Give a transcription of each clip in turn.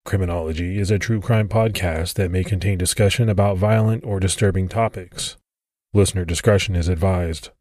Criminology is a true crime podcast that may contain discussion about violent or disturbing topics. Listener discretion is advised.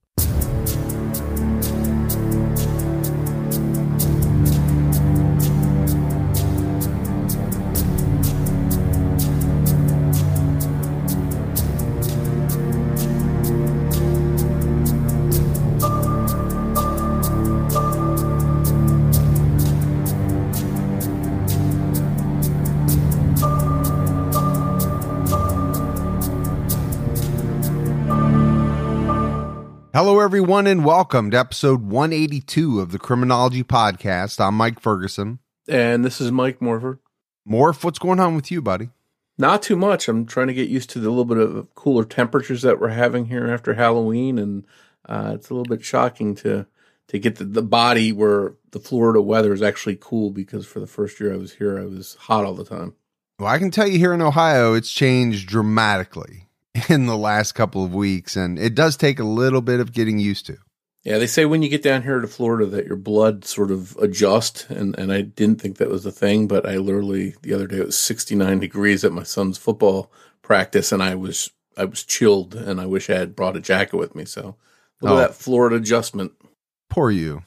Hello, everyone, and welcome to episode 182 of the Criminology Podcast. I'm Mike Ferguson. And this is Mike Morford. Morph, what's going on with you, buddy? Not too much. I'm trying to get used to the little bit of cooler temperatures that we're having here after Halloween, and it's a little bit shocking to get the body where the Florida weather is actually cool, because for the first year I was here, I was hot all the time. Well, I can tell you here in Ohio, it's changed dramatically in the last couple of weeks, and it does take a little bit of getting used to. Yeah, they say when you get down here to Florida that your blood sort of adjusts, and I didn't think that was a thing, but I literally, the other day, it was 69 degrees at my son's football practice, and I was chilled, and I wish I had brought a jacket with me, so look at that Florida adjustment. Poor you.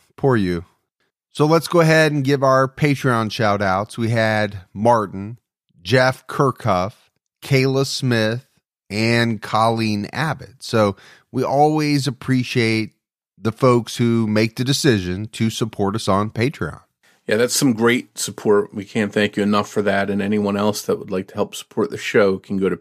So let's go ahead and give our Patreon shout-outs. We had Martin, Jeff Kirkhuff, Kayla Smith, and Colleen Abbott. So we always appreciate the folks who make the decision to support us on Patreon. Yeah, that's some great support. We can't thank you enough for that. And anyone else that would like to help support the show can go to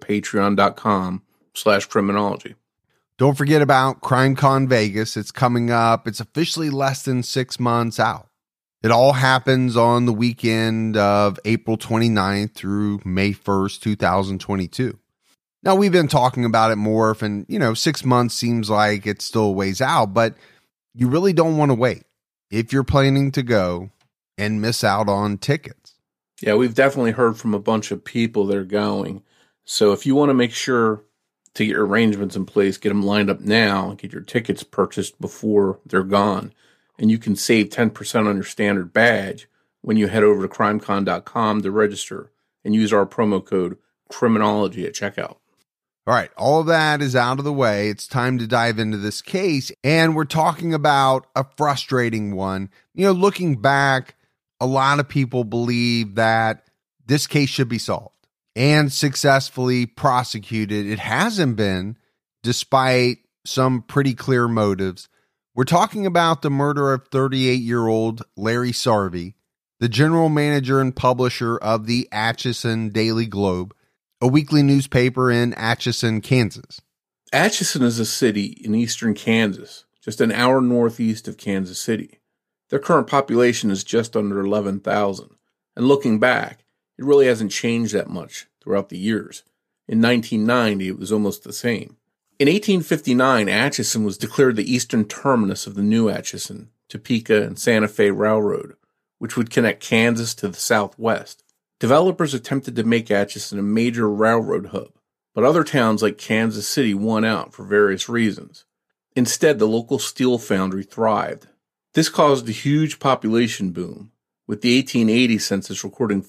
patreon.com/criminology. Don't forget about CrimeCon Vegas. It's coming up. It's officially less than 6 months out. It all happens on the weekend of April 29th through May 1st, 2022. Now, we've been talking about it more, and, 6 months seems like it's still a ways out, but you really don't want to wait if you're planning to go and miss out on tickets. Yeah, we've definitely heard from a bunch of people that are going. So if you want to make sure to get your arrangements in place, get them lined up now, get your tickets purchased before they're gone, and you can save 10% on your standard badge when you head over to crimecon.com to register and use our promo code Criminology at checkout. All right, all of that is out of the way. It's time to dive into this case, and we're talking about a frustrating one. Looking back, a lot of people believe that this case should be solved and successfully prosecuted. It hasn't been, despite some pretty clear motives. We're talking about the murder of 38-year-old Larry Sarvey, the general manager and publisher of the Atchison Daily Globe, a weekly newspaper in Atchison, Kansas. Atchison is a city in eastern Kansas, just an hour northeast of Kansas City. Their current population is just under 11,000. And looking back, it really hasn't changed that much throughout the years. In 1990, it was almost the same. In 1859, Atchison was declared the eastern terminus of the new Atchison, Topeka, and Santa Fe Railroad, which would connect Kansas to the southwest. Developers attempted to make Atchison a major railroad hub, but other towns like Kansas City won out for various reasons. Instead, the local steel foundry thrived. This caused a huge population boom, with the 1880 census recording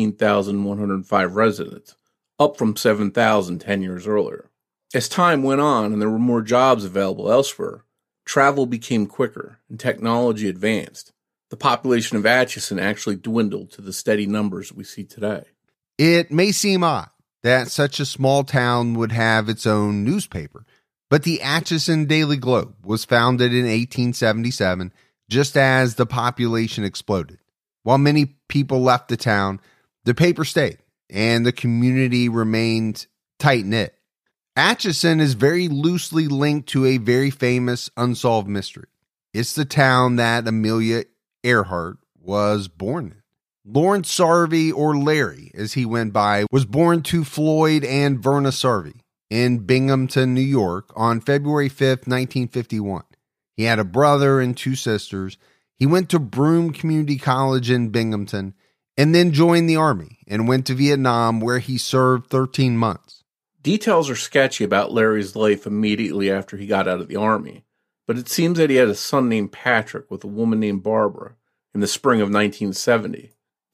15,105 residents, up from 7,000 10 years earlier. As time went on and there were more jobs available elsewhere, travel became quicker and technology advanced. The population of Atchison actually dwindled to the steady numbers we see today. It may seem odd that such a small town would have its own newspaper, but the Atchison Daily Globe was founded in 1877, just as the population exploded. While many people left the town, the paper stayed, and the community remained tight-knit. Atchison is very loosely linked to a very famous unsolved mystery. It's the town that Amelia Earhart was born in. Lawrence Sarvey, or Larry as he went by, was born to Floyd and Verna Sarvey in Binghamton, New York on February 5th, 1951. He had a brother and two sisters. He went to Broome Community College in Binghamton and then joined the Army and went to Vietnam, where he served 13 months. Details are sketchy about Larry's life immediately after he got out of the Army, but it seems that he had a son named Patrick with a woman named Barbara in the spring of 1970.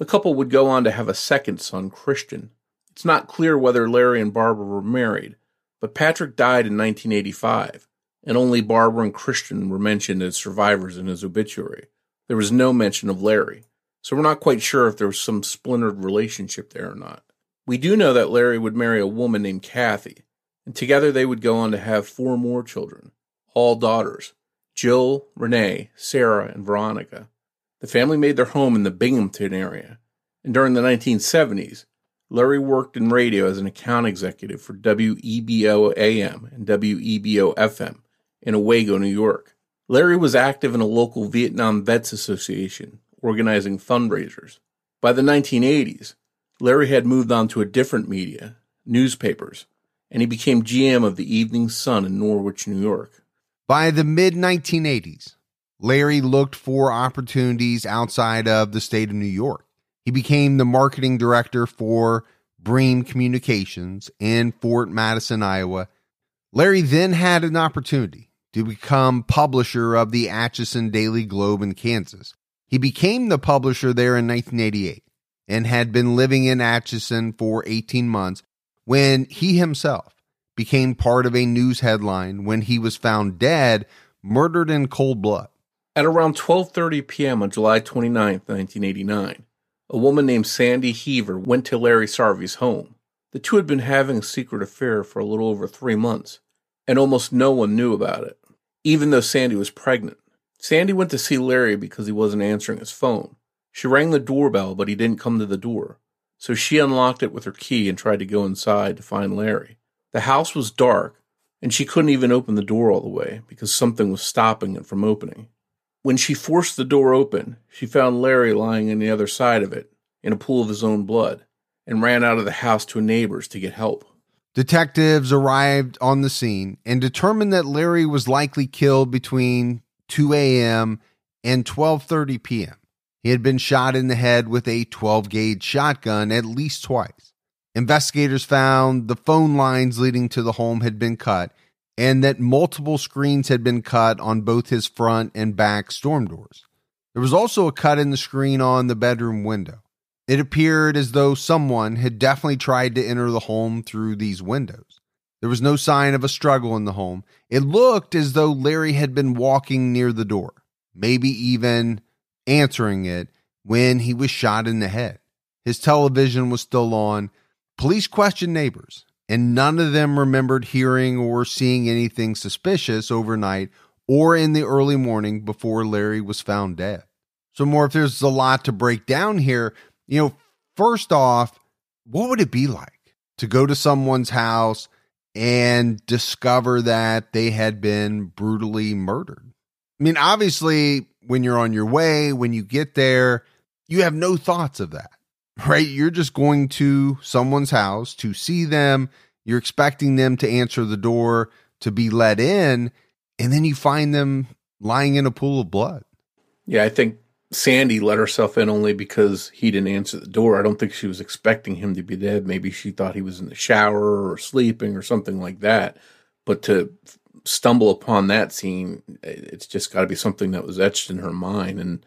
The couple would go on to have a second son, Christian. It's not clear whether Larry and Barbara were married, but Patrick died in 1985, and only Barbara and Christian were mentioned as survivors in his obituary. There was no mention of Larry, so we're not quite sure if there was some splintered relationship there or not. We do know that Larry would marry a woman named Kathy, and together they would go on to have 4 more children, all daughters, Jill, Renee, Sarah, and Veronica. The family made their home in the Binghamton area, and during the 1970s, Larry worked in radio as an account executive for WEBO AM and WEBO FM in Owego, New York. Larry was active in a local Vietnam Vets Association, organizing fundraisers. By the 1980s, Larry had moved on to a different media, newspapers, and he became GM of the Evening Sun in Norwich, New York. By the mid-1980s, Larry looked for opportunities outside of the state of New York. He became the marketing director for Bream Communications in Fort Madison, Iowa. Larry then had an opportunity to become publisher of the Atchison Daily Globe in Kansas. He became the publisher there in 1988 and had been living in Atchison for 18 months when he himself became part of a news headline when he was found dead, murdered in cold blood. At around 12:30 p.m. on July 29, 1989, a woman named Sandy Heaver went to Larry Sarvey's home. The two had been having a secret affair for a little over 3 months, and almost no one knew about it, even though Sandy was pregnant. Sandy went to see Larry because he wasn't answering his phone. She rang the doorbell, but he didn't come to the door, so she unlocked it with her key and tried to go inside to find Larry. The house was dark, and she couldn't even open the door all the way because something was stopping it from opening. When she forced the door open, she found Larry lying on the other side of it, in a pool of his own blood, and ran out of the house to a neighbor's to get help. Detectives arrived on the scene and determined that Larry was likely killed between 2 a.m. and 12:30 p.m. He had been shot in the head with a 12-gauge shotgun at least twice. Investigators found the phone lines leading to the home had been cut, and that multiple screens had been cut on both his front and back storm doors. There was also a cut in the screen on the bedroom window. It appeared as though someone had definitely tried to enter the home through these windows. There was no sign of a struggle in the home. It looked as though Larry had been walking near the door, maybe even answering it when he was shot in the head. His television was still on. Police questioned neighbors, and none of them remembered hearing or seeing anything suspicious overnight or in the early morning before Larry was found dead. So Morph, there's a lot to break down here. First off, what would it be like to go to someone's house and discover that they had been brutally murdered? I mean, obviously, when you're on your way, when you get there, you have no thoughts of that, right? You're just going to someone's house to see them. You're expecting them to answer the door, to be let in, and then you find them lying in a pool of blood. Yeah, I think Sandy let herself in only because he didn't answer the door. I don't think she was expecting him to be dead. Maybe she thought he was in the shower or sleeping or something like that. But to stumble upon that scene, it's just got to be something that was etched in her mind. And,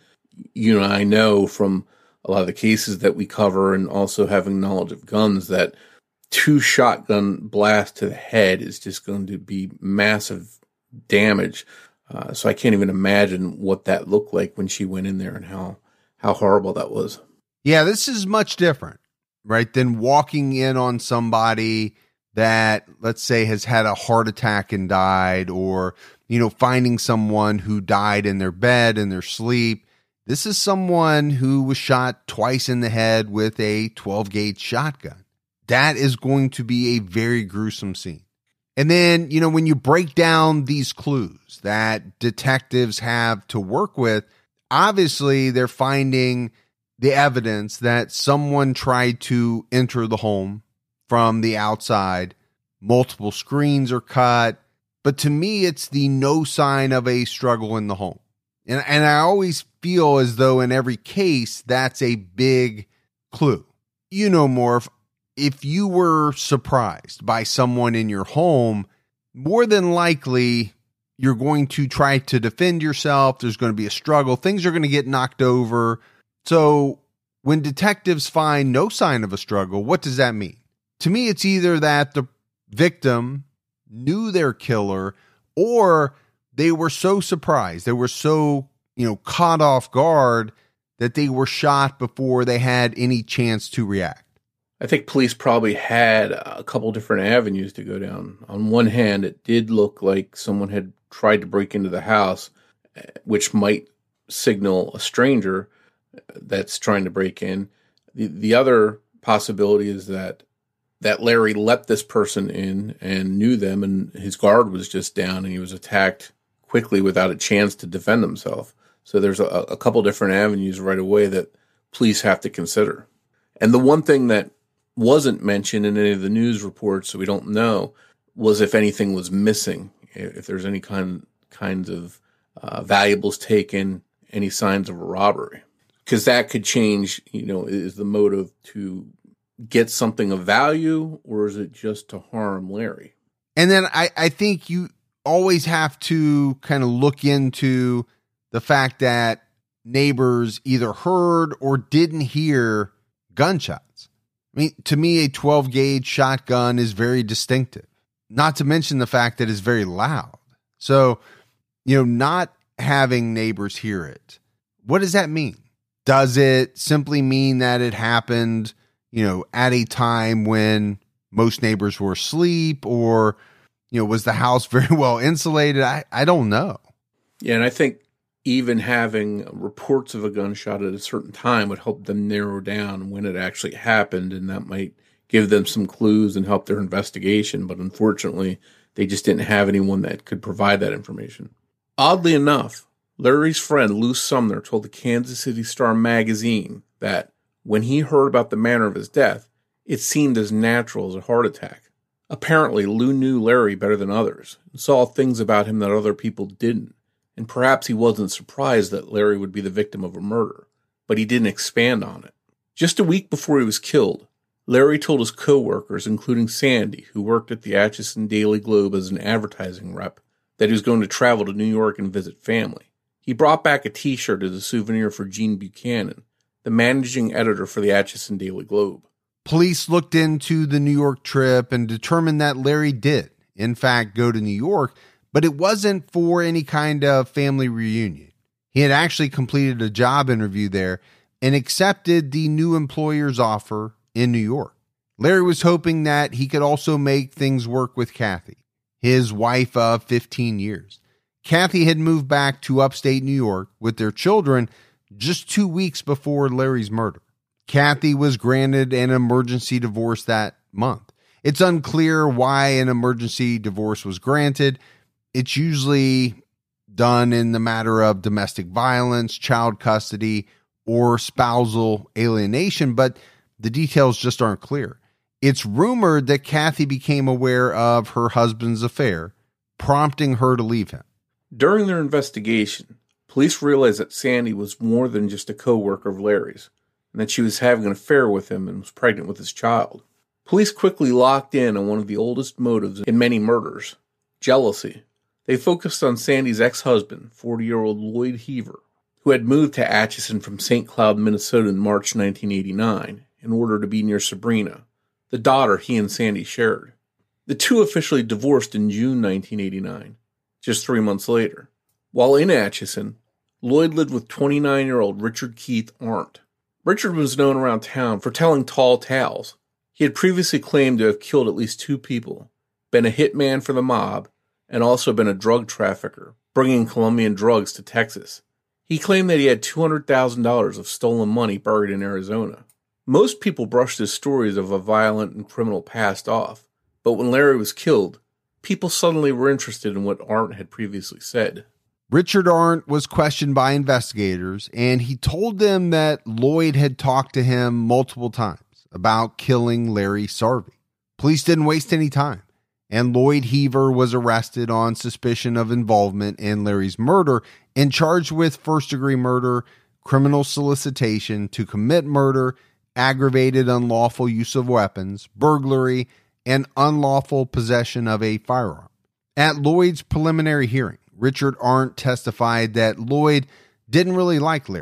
I know from a lot of the cases that we cover and also having knowledge of guns that 2 shotgun blasts to the head is just going to be massive damage. So I can't even imagine what that looked like when she went in there and how horrible that was. Yeah, this is much different, right, than walking in on somebody that, let's say, has had a heart attack and died, or, finding someone who died in their bed, in their sleep. This is someone who was shot twice in the head with a 12-gauge shotgun. That is going to be a very gruesome scene. And then, when you break down these clues that detectives have to work with, obviously they're finding the evidence that someone tried to enter the home from the outside. Multiple screens are cut. But to me, it's the no sign of a struggle in the home. And I always feel as though in every case, that's a big clue. Morph, if you were surprised by someone in your home, more than likely you're going to try to defend yourself. There's going to be a struggle. Things are going to get knocked over. So when detectives find no sign of a struggle, what does that mean? To me, it's either that the victim knew their killer, or they were so surprised, they were so, caught off guard that they were shot before they had any chance to react. I think police probably had a couple different avenues to go down. On one hand, it did look like someone had tried to break into the house, which might signal a stranger that's trying to break in. The other possibility is that Larry let this person in and knew them, and his guard was just down and he was attacked quickly without a chance to defend himself. So there's a couple different avenues right away that police have to consider. And the one thing that wasn't mentioned in any of the news reports, so we don't know, was if anything was missing, if there's any kinds of valuables taken, any signs of a robbery. Because that could change, is the motive to get something of value, or is it just to harm Larry? And then I think you always have to kind of look into the fact that neighbors either heard or didn't hear gunshots. I mean, to me, a 12 gauge shotgun is very distinctive, not to mention the fact that it's very loud. So, not having neighbors hear it, what does that mean? Does it simply mean that it happened, at a time when most neighbors were asleep, or, was the house very well insulated? I don't know. Yeah. And I think even having reports of a gunshot at a certain time would help them narrow down when it actually happened, and that might give them some clues and help their investigation. But unfortunately, they just didn't have anyone that could provide that information. Oddly enough, Larry's friend Lou Sumner told the Kansas City Star magazine that when he heard about the manner of his death, it seemed as natural as a heart attack. Apparently, Lou knew Larry better than others and saw things about him that other people didn't. And perhaps he wasn't surprised that Larry would be the victim of a murder, but he didn't expand on it. Just a week before he was killed, Larry told his co-workers, including Sandy, who worked at the Atchison Daily Globe as an advertising rep, that he was going to travel to New York and visit family. He brought back a t-shirt as a souvenir for Gene Buchanan, the managing editor for the Atchison Daily Globe. Police looked into the New York trip and determined that Larry did, in fact, go to New York, but it wasn't for any kind of family reunion. He had actually completed a job interview there and accepted the new employer's offer in New York. Larry was hoping that he could also make things work with Kathy, his wife of 15 years. Kathy had moved back to upstate New York with their children just 2 weeks before Larry's murder. Kathy was granted an emergency divorce that month. It's unclear why an emergency divorce was granted. It's usually done in the matter of domestic violence, child custody, or spousal alienation, but the details just aren't clear. It's rumored that Kathy became aware of her husband's affair, prompting her to leave him. During their investigation, police realized that Sandy was more than just a co-worker of Larry's, and that she was having an affair with him and was pregnant with his child. Police quickly locked in on one of the oldest motives in many murders: jealousy. They focused on Sandy's ex-husband, 40-year-old Lloyd Heaver, who had moved to Atchison from St. Cloud, Minnesota in March 1989 in order to be near Sabrina, the daughter he and Sandy shared. The two officially divorced in June 1989, just 3 months later. While in Atchison, Lloyd lived with 29-year-old Richard Keith Arndt. Richard was known around town for telling tall tales. He had previously claimed to have killed at least 2 people, been a hitman for the mob, and also been a drug trafficker, bringing Colombian drugs to Texas. He claimed that he had $200,000 of stolen money buried in Arizona. Most people brushed his stories of a violent and criminal past off, but when Larry was killed, people suddenly were interested in what Arndt had previously said. Richard Arndt was questioned by investigators, and he told them that Lloyd had talked to him multiple times about killing Larry Sarvey. Police didn't waste any time, and Lloyd Heaver was arrested on suspicion of involvement in Larry's murder and charged with first-degree murder, criminal solicitation to commit murder, aggravated unlawful use of weapons, burglary, and unlawful possession of a firearm. At Lloyd's preliminary hearing, Richard Arndt testified that Lloyd didn't really like Larry.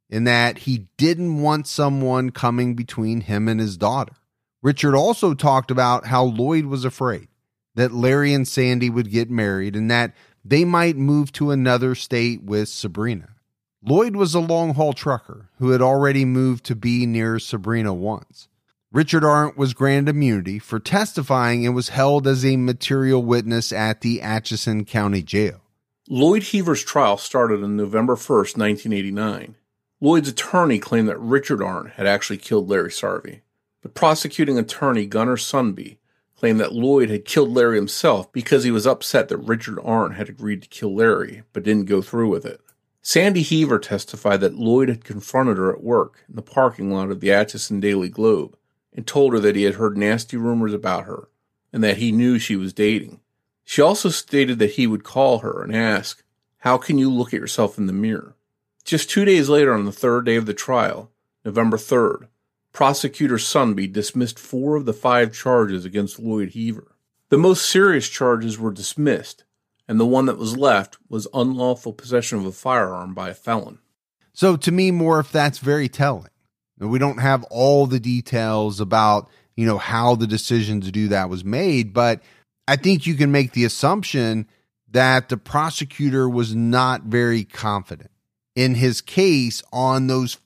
in that he didn't want someone coming between him and his daughter. Richard also talked about how Lloyd was afraid that Larry and Sandy would get married and that they might move to another state with Sabrina. Lloyd was a long-haul trucker who had already moved to be near Sabrina once. Richard Arndt was granted immunity for testifying and was held as a material witness at the Atchison County Jail. Lloyd Heaver's trial started on November 1st, 1989. Lloyd's attorney claimed that Richard Arndt had actually killed Larry Sarvey, but prosecuting attorney Gunnar Sundby claimed that Lloyd had killed Larry himself because he was upset that Richard Arndt had agreed to kill Larry, but didn't go through with it. Sandy Heaver testified that Lloyd had confronted her at work in the parking lot of the Atchison Daily Globe and told her that he had heard nasty rumors about her and that he knew she was dating. She also stated that he would call her and ask, "How can you look at yourself in the mirror?" Just 2 days later, on the third day of the trial, November 3rd, prosecutor Sundby dismissed 4 of the 5 charges against Lloyd Heaver. The most serious charges were dismissed, and the one that was left was unlawful possession of a firearm by a felon. So to me, Morph, that's very telling. We don't have all the details about, how the decision to do that was made, but I think you can make the assumption that the prosecutor was not very confident in his case on those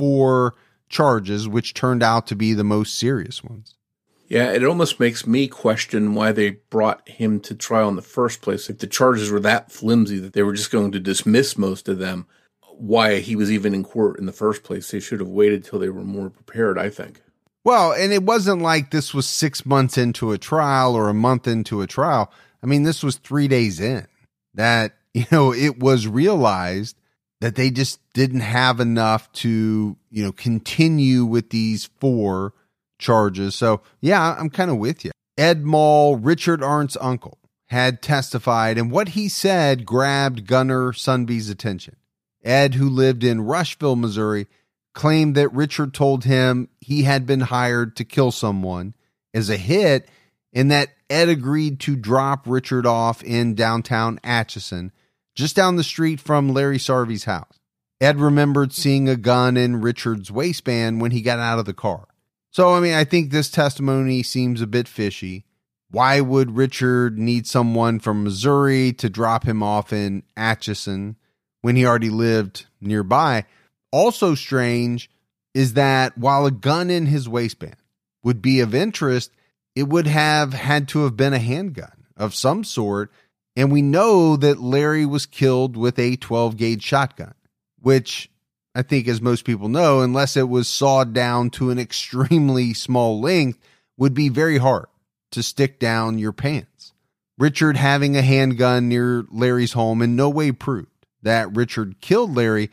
4 charges, which turned out to be the most serious ones. Yeah, it almost makes me question why they brought him to trial in the first place. If the charges were that flimsy that they were just going to dismiss most of them, why he was even in court in the first place. They should have waited till they were more prepared, I think. Well, and it wasn't like this was 6 months into a trial or a month into a trial. I mean, this was 3 days in that, it was realized that they just didn't have enough to, continue with these 4 charges. So, yeah, I'm kind of with you. Ed Mall, Richard Arndt's uncle, had testified, and what he said grabbed Gunnar Sundby's attention. Ed, who lived in Rushville, Missouri, claimed that Richard told him he had been hired to kill someone as a hit and that Ed agreed to drop Richard off in downtown Atchison, just down the street from Larry Sarvey's house. Ed remembered seeing a gun in Richard's waistband when he got out of the car. So, I think this testimony seems a bit fishy. Why would Richard need someone from Missouri to drop him off in Atchison when he already lived nearby? Also strange is that while a gun in his waistband would be of interest, it would have had to have been a handgun of some sort. And we know that Larry was killed with a 12-gauge shotgun, which I think, as most people know, unless it was sawed down to an extremely small length, would be very hard to stick down your pants. Richard having a handgun near Larry's home in no way proved that Richard killed Larry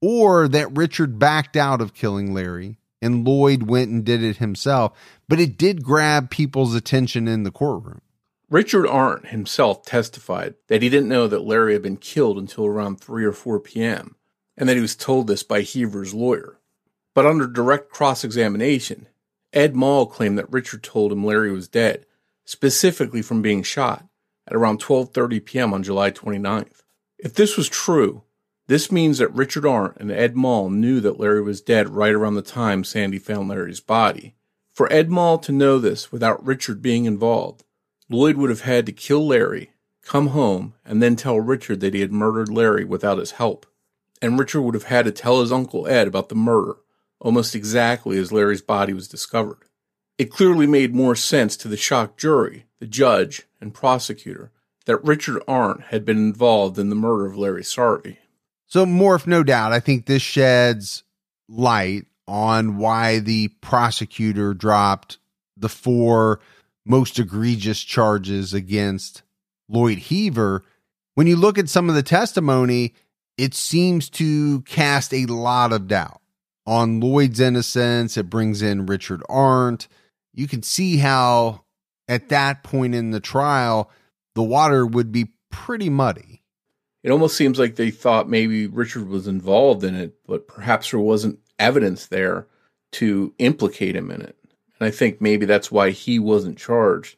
or that Richard backed out of killing Larry and Lloyd went and did it himself, but it did grab people's attention in the courtroom. Richard Arndt himself testified that he didn't know that Larry had been killed until around 3 or 4 p.m., and that he was told this by Heaver's lawyer. But under direct cross-examination, Ed Mall claimed that Richard told him Larry was dead, specifically from being shot, at around 12:30 p.m. on July 29th. If this was true, this means that Richard Arndt and Ed Mall knew that Larry was dead right around the time Sandy found Larry's body. For Ed Mall to know this without Richard being involved, Lloyd would have had to kill Larry, come home, and then tell Richard that he had murdered Larry without his help. And Richard would have had to tell his Uncle Ed about the murder, almost exactly as Larry's body was discovered. It clearly made more sense to the shocked jury, the judge, and prosecutor that Richard Arndt had been involved in the murder of Larry Sarvey. So, Morph, no doubt, I think this sheds light on why the prosecutor dropped the 4 most egregious charges against Lloyd Heaver. When you look at some of the testimony, it seems to cast a lot of doubt on Lloyd's innocence. It brings in Richard Arndt. You can see how at that point in the trial, the water would be pretty muddy. It almost seems like they thought maybe Richard was involved in it, but perhaps there wasn't evidence there to implicate him in it. And I think maybe that's why he wasn't charged.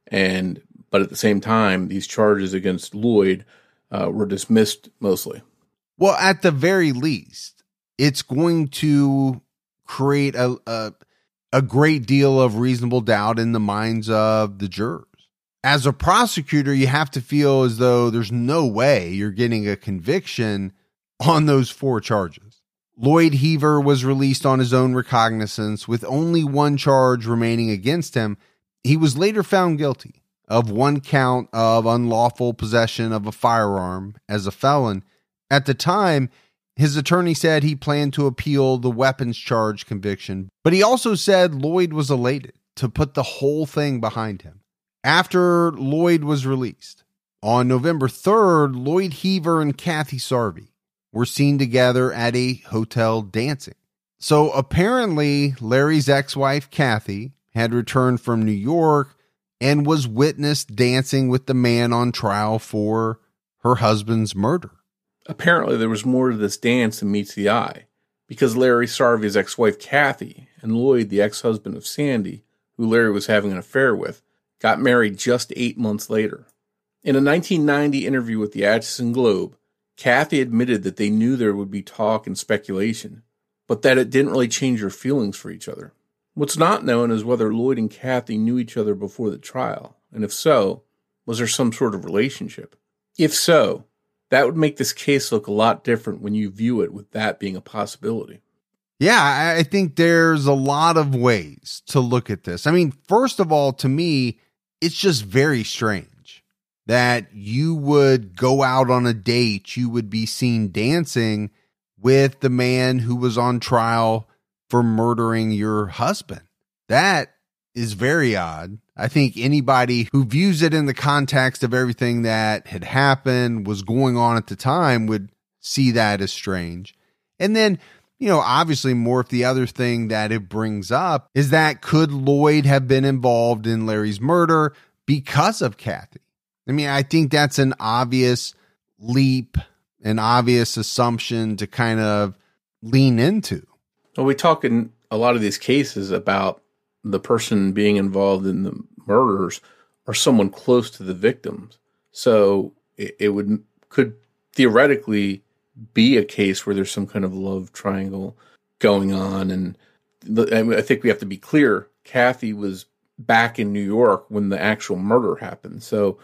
But at the same time, these charges against Lloyd were dismissed mostly. Well, at the very least, it's going to create a great deal of reasonable doubt in the minds of the jurors. As a prosecutor, you have to feel as though there's no way you're getting a conviction on those 4 charges. Lloyd Heaver was released on his own recognizance with only 1 charge remaining against him. He was later found guilty of 1 count of unlawful possession of a firearm as a felon. At the time, his attorney said he planned to appeal the weapons charge conviction, but he also said Lloyd was elated to put the whole thing behind him. After Lloyd was released, on November 3rd, Lloyd Heaver and Kathy Sarvey were seen together at a hotel dancing. So apparently, Larry's ex-wife, Kathy, had returned from New York and was witnessed dancing with the man on trial for her husband's murder. Apparently, there was more to this dance than meets the eye, because Larry Sarvey's ex-wife, Kathy, and Lloyd, the ex-husband of Sandy, who Larry was having an affair with, got married just 8 months later. In a 1990 interview with the Atchison Globe, Kathy admitted that they knew there would be talk and speculation, but that it didn't really change their feelings for each other. What's not known is whether Lloyd and Kathy knew each other before the trial, and if so, was there some sort of relationship? If so, that would make this case look a lot different when you view it with that being a possibility. Yeah, I think there's a lot of ways to look at this. I mean, first of all, to me, it's just very strange that you would go out on a date, you would be seen dancing with the man who was on trial for murdering your husband. That is very odd. I think anybody who views it in the context of everything that had happened, was going on at the time, would see that as strange. And then, obviously Morph, the other thing that it brings up is that could Lloyd have been involved in Larry's murder because of Kathy? I mean, I think that's an obvious leap, an obvious assumption to kind of lean into. Well, we talk in a lot of these cases about the person being involved in the murders or someone close to the victims. So it could theoretically be a case where there's some kind of love triangle going on. And I think we have to be clear, Kathy was back in New York when the actual murder happened. So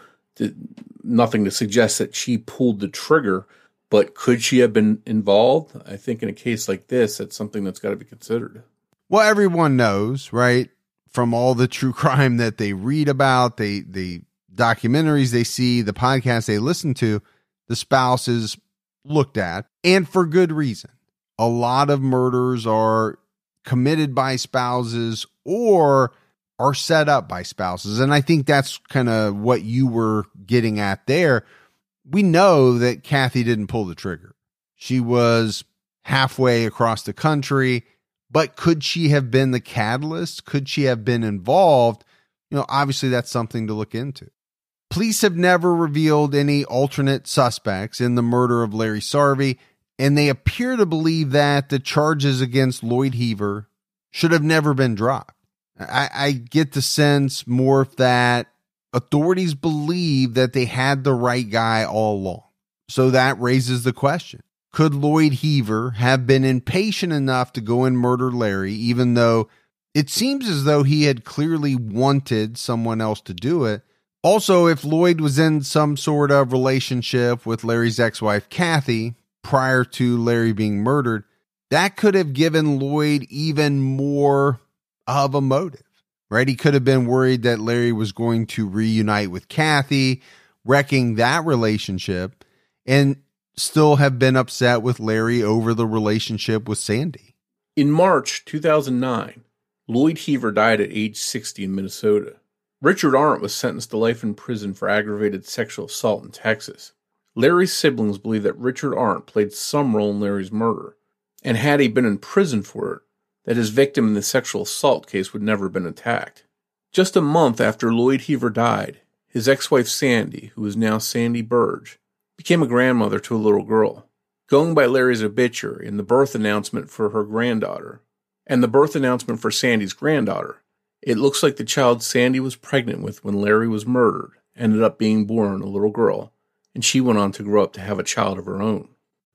nothing to suggest that she pulled the trigger, but could she have been involved? I think in a case like this, that's something that's got to be considered. Well, everyone knows, right? From all the true crime that they read about, the documentaries they see, the podcasts they listen to, the spouse is looked at, and for good reason. A lot of murders are committed by spouses or are set up by spouses. And I think that's kind of what you were getting at there. We know that Kathy didn't pull the trigger. She was halfway across the country, but could she have been the catalyst? Could she have been involved? Obviously that's something to look into. Police have never revealed any alternate suspects in the murder of Larry Sarvey, and they appear to believe that the charges against Lloyd Heaver should have never been dropped. I get the sense more that authorities believe that they had the right guy all along. So that raises the question. Could Lloyd Heaver have been impatient enough to go and murder Larry, even though it seems as though he had clearly wanted someone else to do it? Also, if Lloyd was in some sort of relationship with Larry's ex-wife, Kathy, prior to Larry being murdered, that could have given Lloyd even more of a motive, right? He could have been worried that Larry was going to reunite with Kathy, wrecking that relationship, and still have been upset with Larry over the relationship with Sandy. In March 2009, Lloyd Heaver died at age 60 in Minnesota. Richard Arndt was sentenced to life in prison for aggravated sexual assault in Texas. Larry's siblings believe that Richard Arndt played some role in Larry's murder, and had he been in prison for it, that his victim in the sexual assault case would never have been attacked. Just a month after Lloyd Heaver died, his ex-wife Sandy, who is now Sandy Burge, became a grandmother to a little girl. Going by Larry's obituary and the birth announcement for her granddaughter, and the birth announcement for Sandy's granddaughter, it looks like the child Sandy was pregnant with when Larry was murdered ended up being born a little girl, and she went on to grow up to have a child of her own.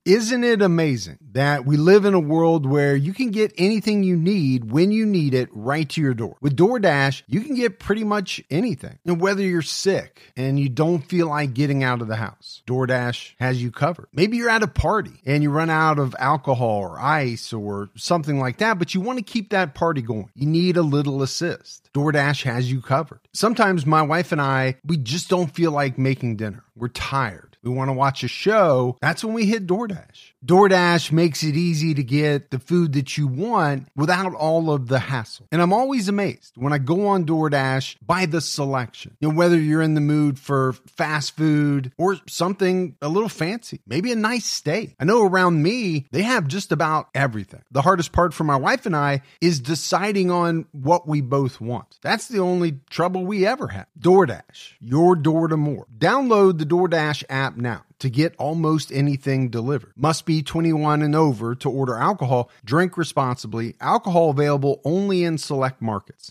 Isn't it amazing that we live in a world where you can get anything you need when you need it right to your door? With DoorDash, you can get pretty much anything. And whether you're sick and you don't feel like getting out of the house, DoorDash has you covered. Maybe you're at a party and you run out of alcohol or ice or something like that, but you want to keep that party going. You need a little assist. DoorDash has you covered. Sometimes my wife and I, we just don't feel like making dinner. We're tired. We want to watch a show. That's when we hit DoorDash. DoorDash makes it easy to get the food that you want without all of the hassle. And I'm always amazed when I go on DoorDash by the selection. You know, whether you're in the mood for fast food or something a little fancy, maybe a nice steak. I know around me, they have just about everything. The hardest part for my wife and I is deciding on what we both want. That's the only trouble we ever have. DoorDash, your door to more. Download the DoorDash app now to get almost anything delivered. Must be 21 and over to order alcohol. Drink responsibly. Alcohol available only in select markets.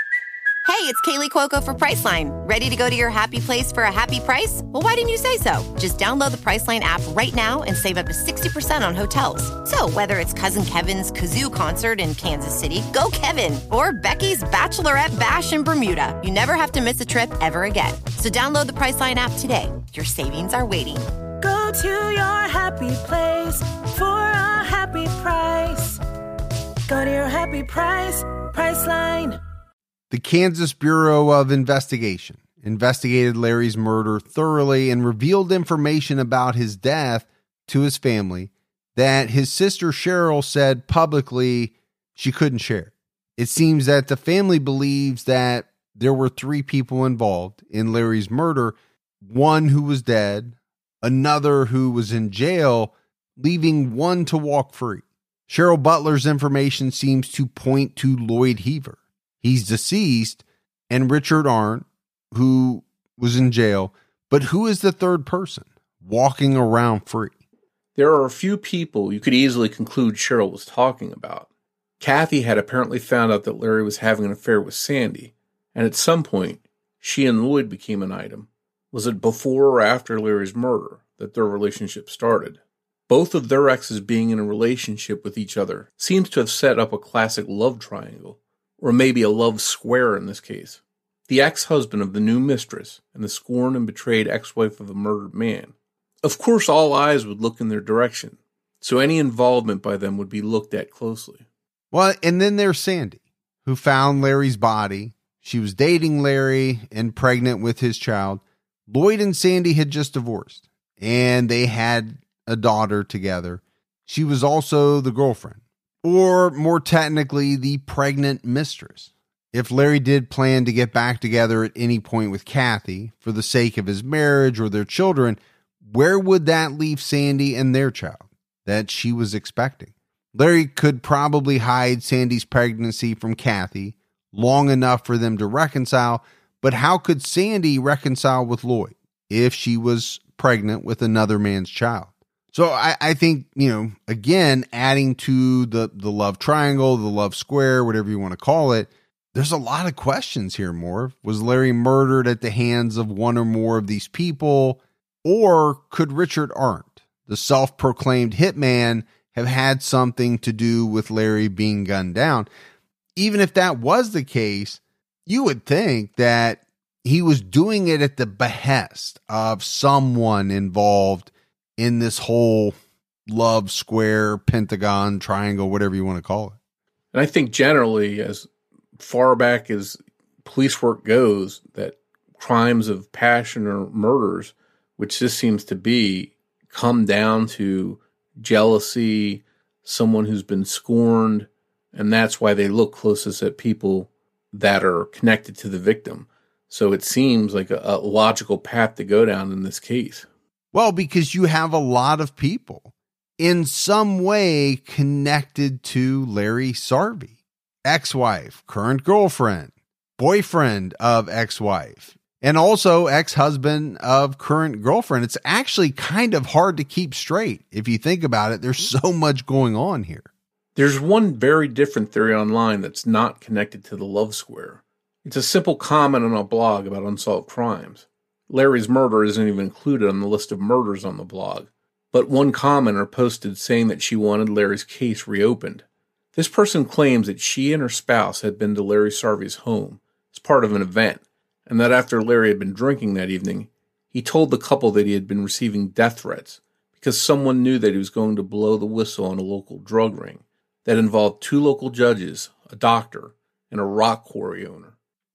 Hey, it's Kaylee Cuoco for Priceline. Ready to go to your happy place for a happy price? Well, why didn't you say so? Just download the Priceline app right now and save up to 60% on hotels. So whether it's Cousin Kevin's Kazoo Concert in Kansas City, go Kevin, or Becky's Bachelorette Bash in Bermuda, you never have to miss a trip ever again. So download the Priceline app today. Your savings are waiting. Go to your happy place for a happy price. Go to your happy price, Priceline. The Kansas Bureau of Investigation investigated Larry's murder thoroughly and revealed information about his death to his family that his sister Cheryl said publicly she couldn't share. It seems that the family believes that there were 3 people involved in Larry's murder, one who was dead, another who was in jail, leaving one to walk free. Cheryl Butler's information seems to point to Lloyd Heaver. He's deceased, and Richard Arndt, who was in jail. But who is the third person walking around free? There are a few people you could easily conclude Cheryl was talking about. Kathy had apparently found out that Larry was having an affair with Sandy, and at some point, she and Lloyd became an item. Was it before or after Larry's murder that their relationship started? Both of their exes being in a relationship with each other seems to have set up a classic love triangle, or maybe a love square in this case. The ex-husband of the new mistress and the scorned and betrayed ex-wife of a murdered man. Of course, all eyes would look in their direction, so any involvement by them would be looked at closely. Well, and then there's Sandy, who found Larry's body. She was dating Larry and pregnant with his child. Lloyd and Sandy had just divorced, and they had a daughter together. She was also the girlfriend, or more technically, the pregnant mistress. If Larry did plan to get back together at any point with Kathy for the sake of his marriage or their children, where would that leave Sandy and their child that she was expecting? Larry could probably hide Sandy's pregnancy from Kathy long enough for them to reconcile, but how could Sandy reconcile with Lloyd if she was pregnant with another man's child? So I think, again, adding to the love triangle, the love square, whatever you want to call it, there's a lot of questions here, Morv. Was Larry murdered at the hands of one or more of these people? Or could Richard Arndt, the self-proclaimed hitman, have had something to do with Larry being gunned down? Even if that was the case, you would think that he was doing it at the behest of someone involved in this whole love square, pentagon, triangle, whatever you want to call it. And I think generally, as far back as police work goes, that crimes of passion or murders, which this seems to be, come down to jealousy, someone who's been scorned, and that's why they look closest at people that are connected to the victim. So it seems like a logical path to go down in this case. Well, because you have a lot of people in some way connected to Larry Sarvey. Ex-wife, current girlfriend, boyfriend of ex-wife, and also ex-husband of current girlfriend. It's actually kind of hard to keep straight. If you think about it, there's so much going on here. There's one very different theory online that's not connected to the love square. It's a simple comment on a blog about unsolved crimes. Larry's murder isn't even included on the list of murders on the blog, but one commenter posted saying that she wanted Larry's case reopened. This person claims that she and her spouse had been to Larry Sarvey's home as part of an event, and that after Larry had been drinking that evening, he told the couple that he had been receiving death threats because someone knew that he was going to blow the whistle on a local drug ring that involved 2 local judges, a doctor, and a rock quarry owner.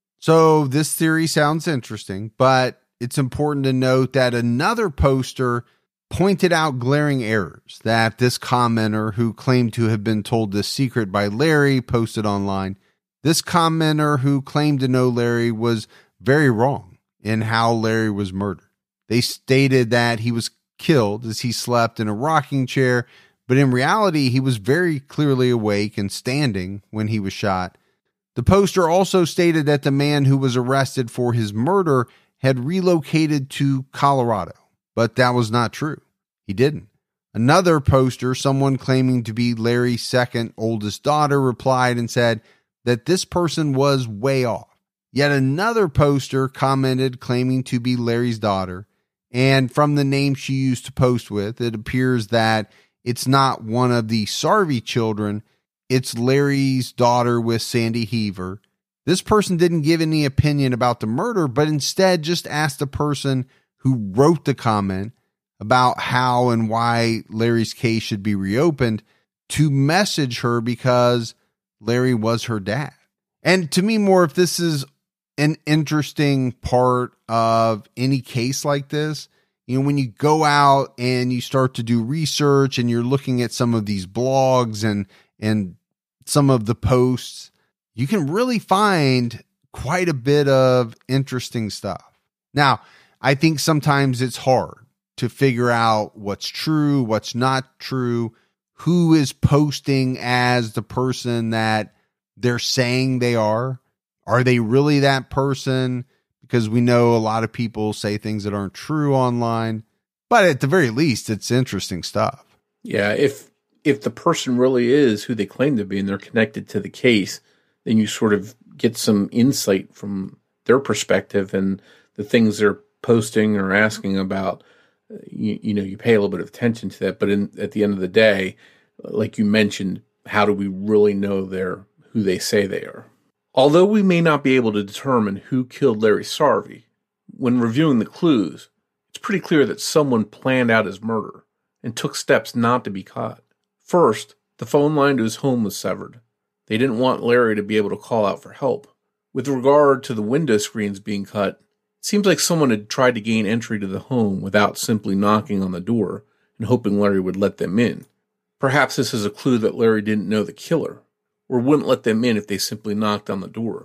So this theory sounds interesting, but it's important to note that another poster pointed out glaring errors that this commenter, who claimed to have been told this secret by Larry, posted online. This commenter, who claimed to know Larry, was very wrong in how Larry was murdered. They stated that he was killed as he slept in a rocking chair, but in reality, he was very clearly awake and standing when he was shot. The poster also stated that the man who was arrested for his murder had relocated to Colorado, but that was not true. He didn't. Another poster, someone claiming to be Larry's second oldest daughter, replied and said that this person was way off. Yet another poster commented claiming to be Larry's daughter, and from the name she used to post with, it appears that it's not one of the Sarvey children, it's Larry's daughter with Sandy Heaver. This person didn't give any opinion about the murder, but instead just asked the person who wrote the comment about how and why Larry's case should be reopened to message her because Larry was her dad. And to me, more, if this is an interesting part of any case like this, you know, when you go out and you start to do research and you're looking at some of these blogs and some of the posts, you can really find quite a bit of interesting stuff. Now, I think sometimes it's hard to figure out what's true, what's not true, who is posting as the person that they're saying they are. Are they really that person? Because we know a lot of people say things that aren't true online, but at the very least, it's interesting stuff. Yeah, if the person really is who they claim to be and they're connected to the case, then you sort of get some insight from their perspective and the things they're posting or asking about. You pay a little bit of attention to that, but at the end of the day, like you mentioned, how do we really know they're who they say they are? Although we may not be able to determine who killed Larry Sarvey, when reviewing the clues, it's pretty clear that someone planned out his murder and took steps not to be caught. First, the phone line to his home was severed. They didn't want Larry to be able to call out for help. With regard to the window screens being cut, it seems like someone had tried to gain entry to the home without simply knocking on the door and hoping Larry would let them in. Perhaps this is a clue that Larry didn't know the killer, or wouldn't let them in if they simply knocked on the door.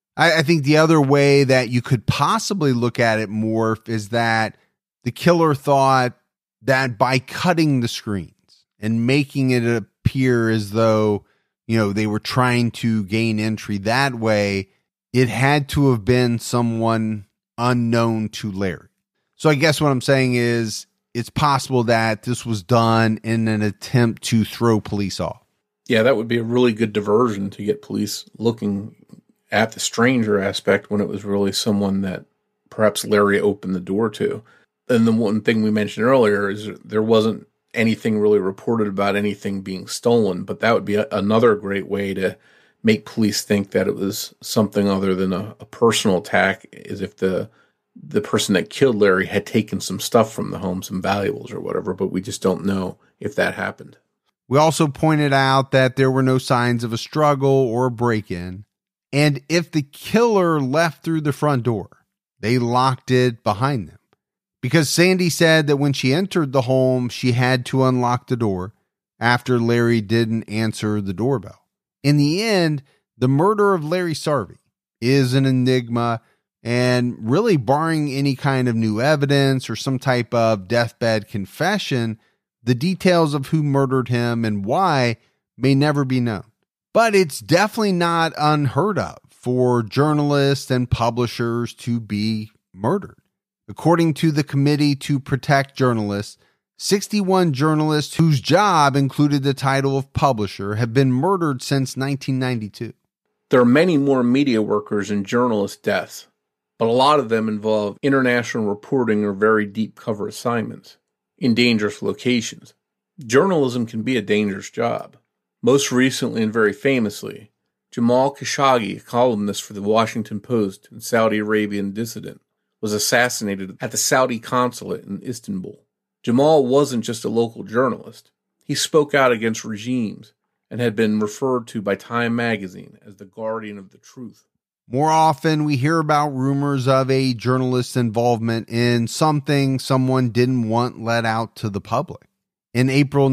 I think the other way that you could possibly look at it, Morph, is that the killer thought that by cutting the screens and making it appear as though, they were trying to gain entry that way, it had to have been someone unknown to Larry. So I guess what I'm saying is it's possible that this was done in an attempt to throw police off. Yeah, that would be a really good diversion to get police looking at the stranger aspect when it was really someone that perhaps Larry opened the door to. And the one thing we mentioned earlier is there wasn't anything really reported about anything being stolen, but that would be another great way to make police think that it was something other than a personal attack, as if the person that killed Larry had taken some stuff from the home, some valuables or whatever, but we just don't know if that happened. We also pointed out that there were no signs of a struggle or a break-in, and if the killer left through the front door, they locked it behind them. Because Sandy said that when she entered the home, she had to unlock the door after Larry didn't answer the doorbell. In the end, the murder of Larry Sarvey is an enigma, and really barring any kind of new evidence or some type of deathbed confession, the details of who murdered him and why may never be known. But it's definitely not unheard of for journalists and publishers to be murdered. According to the Committee to Protect Journalists, 61 journalists whose job included the title of publisher have been murdered since 1992. There are many more media workers and journalist deaths, but a lot of them involve international reporting or very deep cover assignments. in dangerous locations. Journalism can be a dangerous job. Most recently and very famously, Jamal Khashoggi, a columnist for the Washington Post and Saudi Arabian dissident, was assassinated at the Saudi consulate in Istanbul. Jamal wasn't just a local journalist. He spoke out against regimes and had been referred to by Time magazine as the guardian of the truth. More often, we hear about rumors of a journalist's involvement in something someone didn't want let out to the public. In April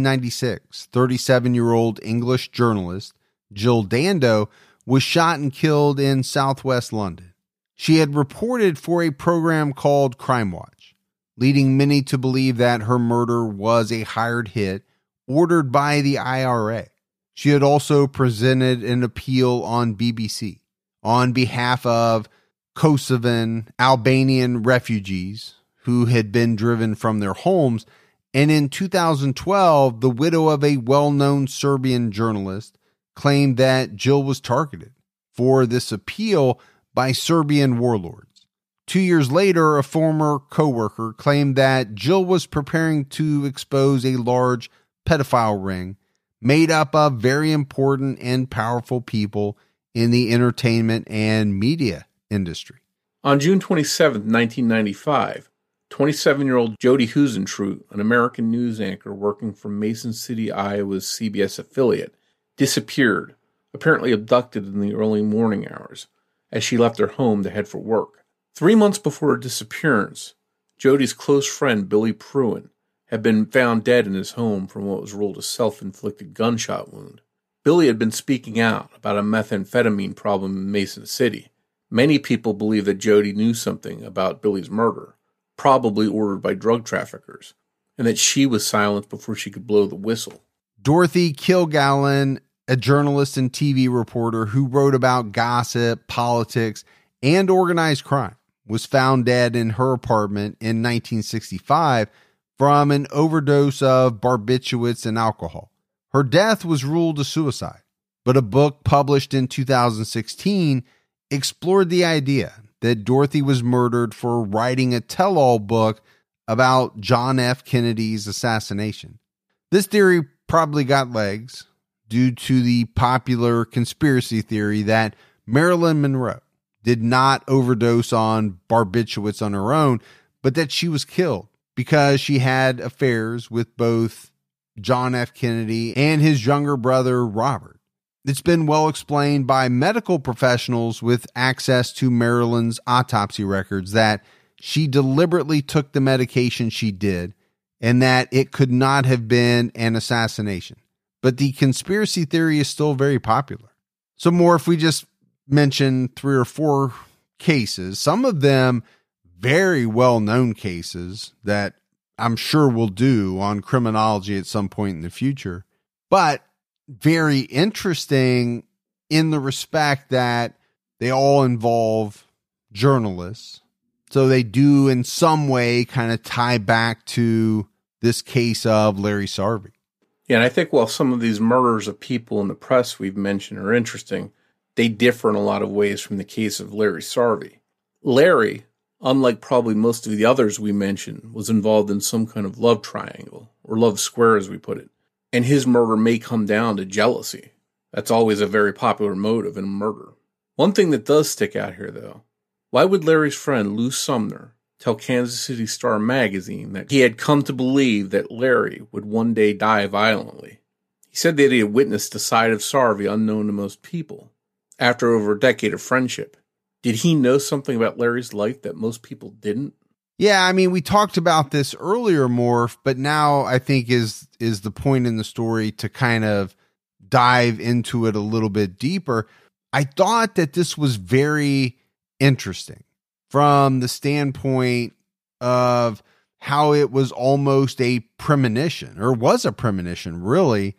1996, 37-year-old English journalist Jill Dando was shot and killed in southwest London. She had reported for a program called Crime Watch, leading many to believe that her murder was a hired hit ordered by the IRA. She had also presented an appeal on BBC on behalf of Kosovan Albanian refugees who had been driven from their homes. And in 2012, the widow of a well-known Serbian journalist claimed that Jill was targeted for this appeal by Serbian warlords. 2 years later, a former coworker claimed that Jill was preparing to expose a large pedophile ring made up of very important and powerful people in the entertainment and media industry. On June 27, 1995, 27-year-old Jody Huisentruit, an American news anchor working for Mason City, Iowa's CBS affiliate, disappeared, apparently abducted in the early morning hours, as she left her home to head for work. 3 months before her disappearance, Jody's close friend Billy Pruin had been found dead in his home from what was ruled a self-inflicted gunshot wound. Billy had been speaking out about a methamphetamine problem in Mason City. Many people believe that Jody knew something about Billy's murder, probably ordered by drug traffickers, and that she was silenced before she could blow the whistle. Dorothy Kilgallen, a journalist and TV reporter who wrote about gossip, politics, and organized crime, was found dead in her apartment in 1965 from an overdose of barbiturates and alcohol. Her death was ruled a suicide, but a book published in 2016 explored the idea that Dorothy was murdered for writing a tell-all book about John F. Kennedy's assassination. This theory probably got legs due to the popular conspiracy theory that Marilyn Monroe did not overdose on barbiturates on her own, but that she was killed because she had affairs with both John F. Kennedy and his younger brother, Robert. It's been well explained by medical professionals with access to Marilyn's autopsy records that she deliberately took the medication she did and that it could not have been an assassination. But the conspiracy theory is still very popular. So more, if we just mention 3 or 4 cases, some of them very well-known cases that I'm sure we'll do on criminology at some point in the future, but very interesting in the respect that they all involve journalists. So they do in some way kind of tie back to this case of Larry Sarvey. Yeah, and I think while some of these murders of people in the press we've mentioned are interesting, they differ in a lot of ways from the case of Larry Sarvey. Larry, unlike probably most of the others we mentioned, was involved in some kind of love triangle, or love square as we put it. And his murder may come down to jealousy. That's always a very popular motive in a murder. One thing that does stick out here, though, why would Larry's friend Lou Sumner tell Kansas City Star magazine that he had come to believe that Larry would one day die violently? He said that he had witnessed a side of Sarvey unknown to most people. After over a decade of friendship, did he know something about Larry's life that most people didn't? Yeah, I mean, we talked about this earlier, Morph, but now I think is the point in the story to kind of dive into it a little bit deeper. I thought that this was very interesting from the standpoint of how it was almost a premonition, or was a premonition, really,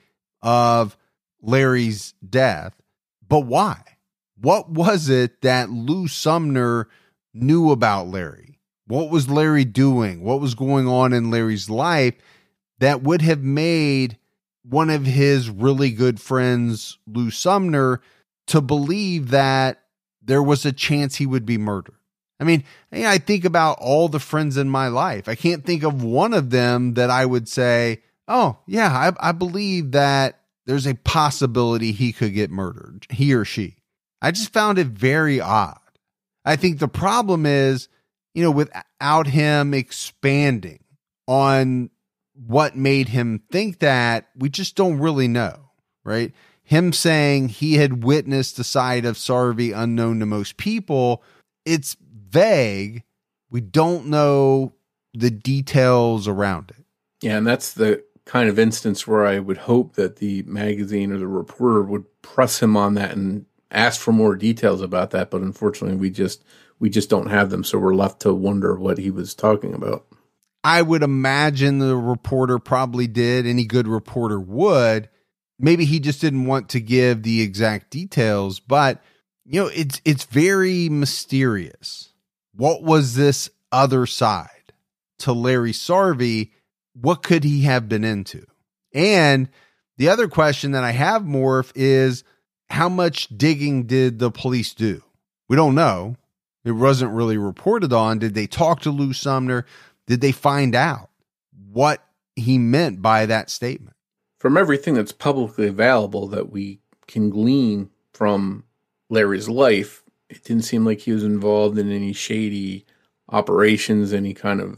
of Larry's death. But why? What was it that Lou Sumner knew about Larry? What was Larry doing? What was going on in Larry's life that would have made one of his really good friends, Lou Sumner, to believe that there was a chance he would be murdered? I mean, I think about all the friends in my life. I can't think of one of them that I would say, oh, yeah, I believe that there's a possibility he could get murdered, he or she. I just found it very odd. I think the problem is, without him expanding on what made him think that, we just don't really know, right? Him saying he had witnessed the side of Sarvey unknown to most people, it's vague. We don't know the details around it. Yeah, and that's the kind of instance where I would hope that the magazine or the reporter would press him on that and ask for more details about that. But unfortunately, we just don't have them. So we're left to wonder what he was talking about. I would imagine the reporter probably did. Any good reporter would. Maybe he just didn't want to give the exact details, but it's very mysterious. What was this other side to Larry Sarvey? What could he have been into? And the other question that I have, Morph, is how much digging did the police do? We don't know. It wasn't really reported on. Did they talk to Lou Sumner? Did they find out what he meant by that statement? From everything that's publicly available that we can glean from Larry's life, it didn't seem like he was involved in any shady operations, any kind of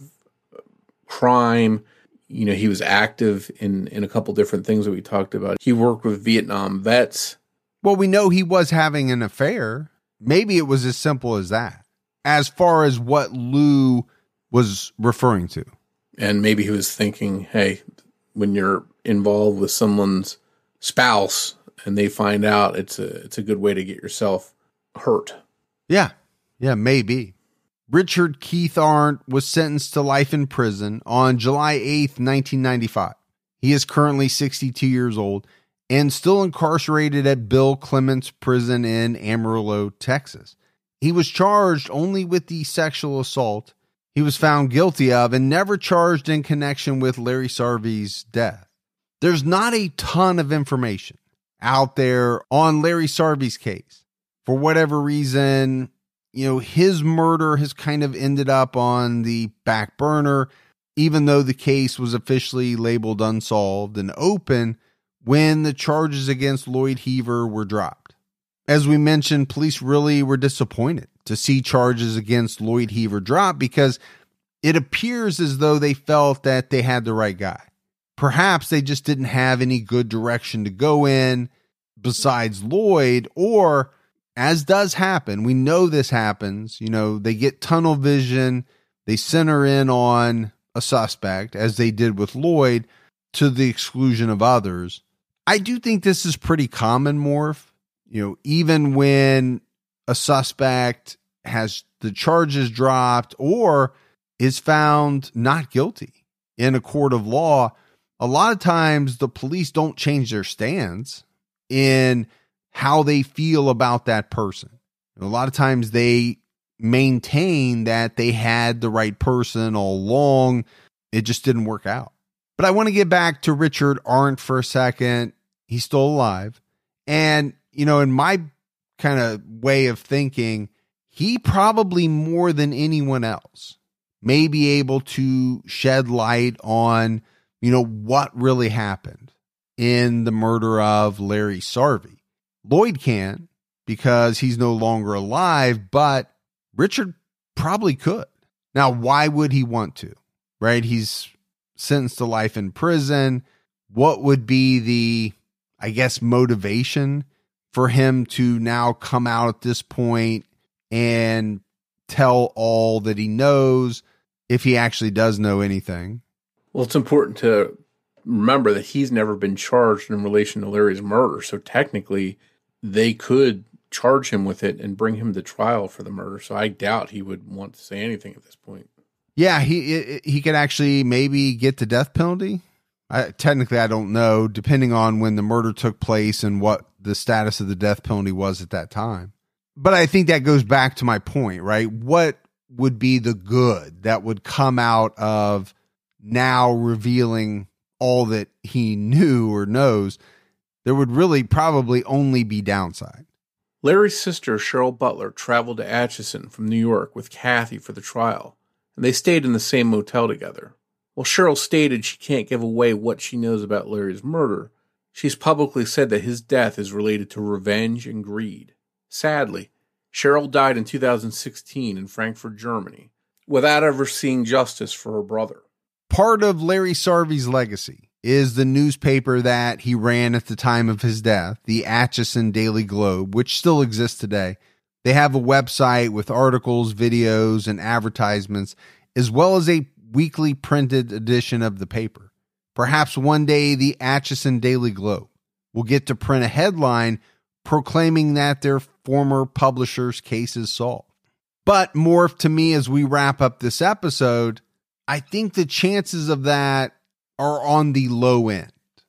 crime. He was active in a couple different things that we talked about. He worked with Vietnam vets. Well, we know he was having an affair. Maybe it was as simple as that, as far as what Lou was referring to. And maybe he was thinking, hey, when you're involved with someone's spouse and they find out, it's a good way to get yourself hurt. Yeah, maybe. Richard Keith Arndt was sentenced to life in prison on July 8th, 1995. He is currently 62 years old and still incarcerated at Bill Clements Prison in Amarillo, Texas. He was charged only with the sexual assault he was found guilty of and never charged in connection with Larry Sarvey's death. There's not a ton of information out there on Larry Sarvey's case. For whatever reason, his murder has kind of ended up on the back burner, even though the case was officially labeled unsolved and open when the charges against Lloyd Heaver were dropped. As we mentioned, police really were disappointed to see charges against Lloyd Heaver drop because it appears as though they felt that they had the right guy. Perhaps they just didn't have any good direction to go in besides Lloyd, or, as does happen, we know this happens, they get tunnel vision, they center in on a suspect, as they did with Lloyd, to the exclusion of others. I do think this is pretty common, Morph. Even when a suspect has the charges dropped or is found not guilty in a court of law, a lot of times the police don't change their stance in how they feel about that person. A lot of times they maintain that they had the right person all along. It just didn't work out. But I want to get back to Richard Arndt for a second. He's still alive. And, in my kind of way of thinking, he probably more than anyone else may be able to shed light on, what really happened in the murder of Larry Sarvey. Lloyd can because he's no longer alive, but Richard probably could. Now, why would he want to, right? He's sentenced to life in prison. What would be the, motivation for him to now come out at this point and tell all that he knows, if he actually does know anything? Well, it's important to remember that he's never been charged in relation to Larry's murder. So technically, they could charge him with it and bring him to trial for the murder. So I doubt he would want to say anything at this point. Yeah, he could actually maybe get the death penalty. Technically, I don't know, depending on when the murder took place and what the status of the death penalty was at that time. But I think that goes back to my point, right? What would be the good that would come out of now revealing all that he knew or knows? There would really probably only be downside. Larry's sister, Cheryl Butler, traveled to Atchison from New York with Kathy for the trial, and they stayed in the same motel together. While Cheryl stated she can't give away what she knows about Larry's murder, she's publicly said that his death is related to revenge and greed. Sadly, Cheryl died in 2016 in Frankfurt, Germany, without ever seeing justice for her brother. Part of Larry Sarvey's legacy is the newspaper that he ran at the time of his death, the Atchison Daily Globe, which still exists today. They have a website with articles, videos, and advertisements, as well as a weekly printed edition of the paper. Perhaps one day the Atchison Daily Globe will get to print a headline proclaiming that their former publisher's case is solved. But more to me as we wrap up this episode, I think the chances of that are on the low end.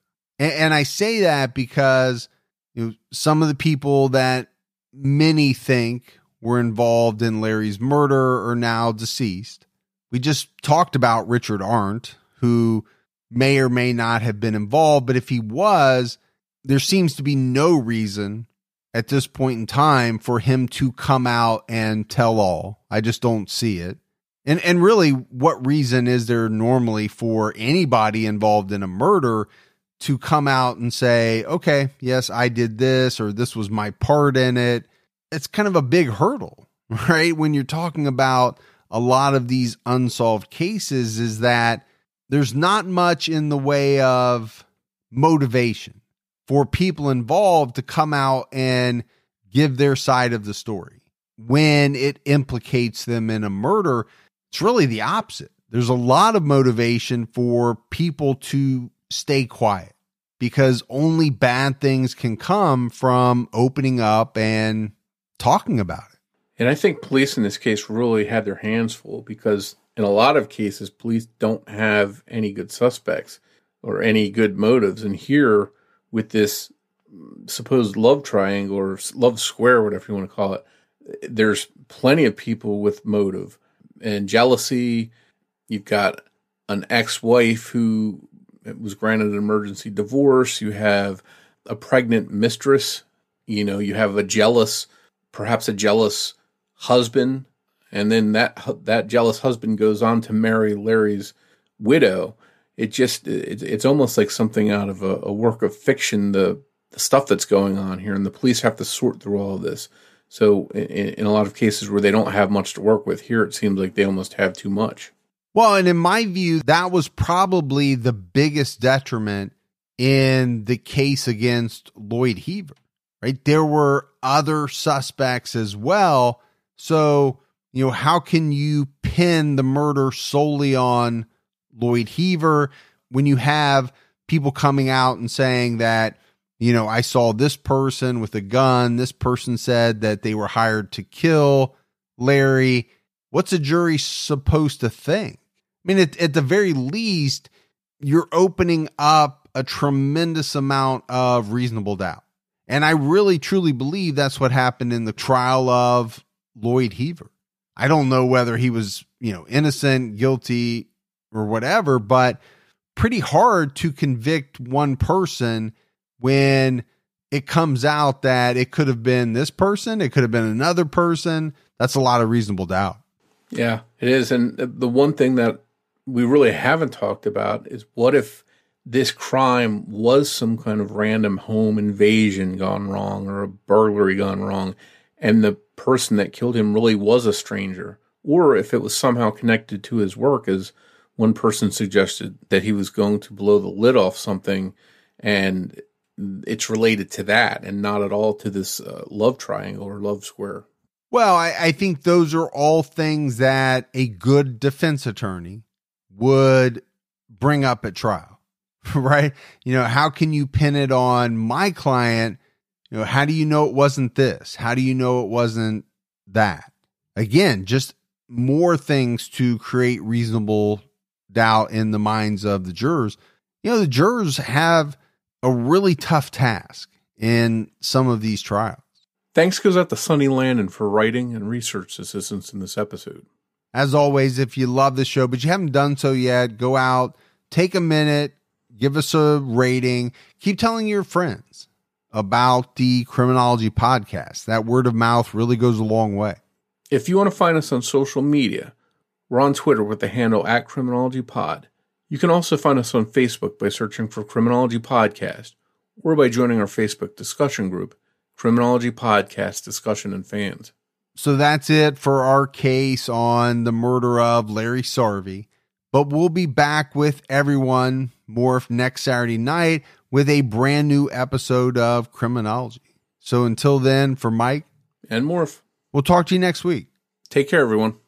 And I say that because some of the people that many think were involved in Larry's murder are now deceased. We just talked about Richard Arndt, who may or may not have been involved, but if he was, there seems to be no reason at this point in time for him to come out and tell all. I just don't see it. And really, what reason is there normally for anybody involved in a murder to come out and say, okay, yes, I did this, or this was my part in it? It's kind of a big hurdle, right? When you're talking about a lot of these unsolved cases, is that there's not much in the way of motivation for people involved to come out and give their side of the story. When it implicates them in a murder, it's really the opposite. There's a lot of motivation for people to stay quiet because only bad things can come from opening up and talking about it. And I think police in this case really had their hands full because in a lot of cases, police don't have any good suspects or any good motives. And here with this supposed love triangle or love square, whatever you want to call it, there's plenty of people with motive and jealousy. You've got an ex-wife who was granted an emergency divorce. You have a pregnant mistress. You have perhaps a jealous husband. And then that jealous husband goes on to marry Larry's widow. It's almost like something out of a work of fiction, the stuff that's going on here. And the police have to sort through all of this. So in a lot of cases where they don't have much to work with, here it seems like they almost have too much. Well, and in my view, that was probably the biggest detriment in the case against Lloyd Heaver, right? There were other suspects as well. So, how can you pin the murder solely on Lloyd Heaver when you have people coming out and saying that, I saw this person with a gun. This person said that they were hired to kill Larry. What's a jury supposed to think? I mean, at the very least, you're opening up a tremendous amount of reasonable doubt. And I really, truly believe that's what happened in the trial of Lloyd Heaver. I don't know whether he was, innocent, guilty, or whatever, but pretty hard to convict one person when it comes out that it could have been this person, it could have been another person. That's a lot of reasonable doubt. Yeah, it is. And the one thing that we really haven't talked about is what if this crime was some kind of random home invasion gone wrong or a burglary gone wrong, and the person that killed him really was a stranger, or if it was somehow connected to his work, as one person suggested that he was going to blow the lid off something and it's related to that and not at all to this love triangle or love square. Well, I think those are all things that a good defense attorney would bring up at trial, right? How can you pin it on my client? How do you know it wasn't this? How do you know it wasn't that? Again, just more things to create reasonable doubt in the minds of the jurors. The jurors have a really tough task in some of these trials. Thanks goes out to Sonny Landon for writing and research assistance in this episode. As always, if you love the show, but you haven't done so yet, go out, take a minute, give us a rating, keep telling your friends about the Criminology podcast. That word of mouth really goes a long way. If you want to find us on social media, we're on Twitter with the handle @CriminologyPod. You can also find us on Facebook by searching for Criminology Podcast or by joining our Facebook discussion group, Criminology Podcast Discussion and Fans. So that's it for our case on the murder of Larry Sarvey. But we'll be back with everyone Morph next Saturday night with a brand new episode of Criminology. So until then, for Mike and Morph, we'll talk to you next week. Take care, everyone.